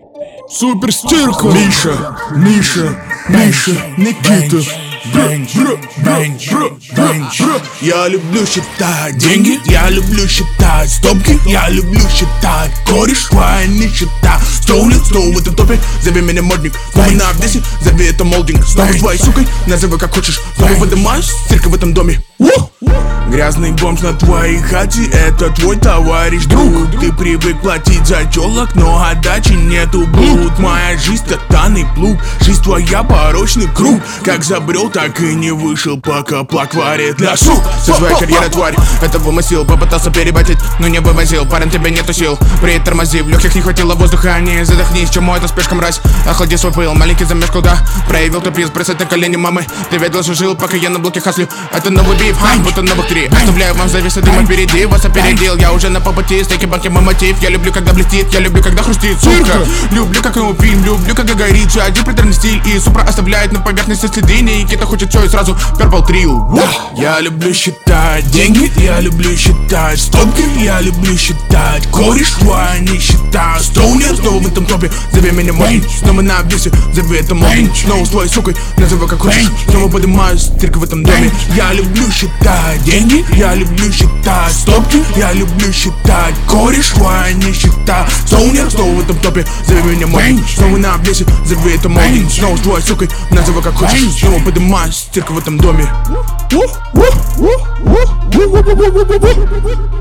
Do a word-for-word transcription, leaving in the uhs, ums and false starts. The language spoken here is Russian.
Супер стирка. Миша, Миша, Миша, Никита. Я люблю считать деньги, я люблю считать стопки, я люблю считать кореш, твоя нищета. Стоулит, стоу в этом топе, зови меня модник. Снова на обвесе, зови это молдинг. Снова твоей сукой, назови как хочешь. Снова подымаюсь, стирка в этом доме. Грязный бомж на твоей хате, это твой товарищ, друг. Ты привык платить за тёлок, но отдачи нету, блуд. Моя жизнь тотальный плуг, жизнь твоя порочный круг. Как забрел, так и не вышел, пока плак варит для сук. Вся твоя карьера, тварь, это вымысел. Попытался перебатить, но не вывозил. Парень, тебе нету сил, притормози. В легких не хватило воздуха, не задохнись. Чему это спешка, мразь? Охлади свой пыл, маленький замеш куда? Проявил тупиз, бросать на колени мамы. Ты ведь должен жил, пока я на блоке хаслю. Это новый биф, будто новых три. Оставляю вам завесы дыма впереди, вас опередил. Я уже на попути, стейки, банки, мой мотив. Я люблю, когда блестит, я люблю, когда хрустит, сука. Люблю, как его фильм, люблю, когда горит. Один приторный стиль, и Супра оставляет на поверхности следы. Никита хочет все и сразу Purple Trio. Я люблю считать деньги, я люблю считать стопки, я люблю считать кореш, твоя нищета. Стоунер, снова в этом топе, зови меня мой. Снова на обвесе, зови это мой. Снова с твоей сукой, назови как хочешь. Снова поднимаюсь, стирка в этом доме. Я люблю считать деньги, я люблю считать стопки, я люблю считать кореш, твоя нищета. Стоунер, снова в этом топе, зови меня мой. Снова на обвесе, зови это мой. Снова с твоей сукой, назови как хочешь. Снова поднимаюсь, стирка в этом доме.